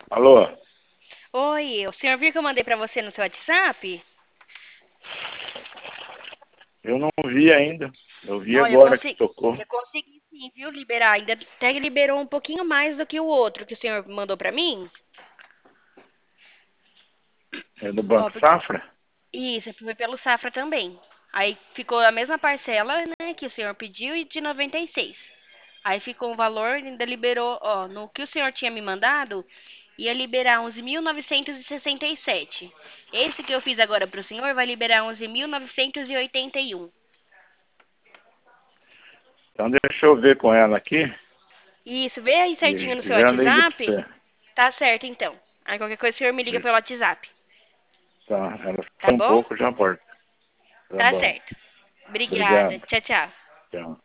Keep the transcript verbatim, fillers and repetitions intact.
Alô? Oi, o senhor viu que eu mandei pra você no seu WhatsApp? Eu não vi ainda. Eu vi Olha, eu agora que consegui, tocou. eu consegui sim, viu, liberar. Ainda até liberou um pouquinho mais do que o outro que o senhor mandou pra mim. É do Ó, Banco porque- Safra? isso, foi pelo Safra também. Aí ficou a mesma parcela, né, que o senhor pediu e de noventa e seis. Aí ficou o valor, ainda liberou, ó, no que o senhor tinha me mandado, ia liberar onze mil novecentos e sessenta e sete. Esse que eu fiz agora pro senhor vai liberar onze mil novecentos e oitenta e um. Então deixa eu ver com ela aqui Isso, vê aí certinho no e seu já ligo pra WhatsApp. você. Tá certo, então. Aí qualquer coisa o senhor me liga pelo WhatsApp. Tá, ela Tá fica um bom? pouco, já volto. Tá Tá bom. certo. Obrigada. Obrigado. Tchau, tchau. Tchau.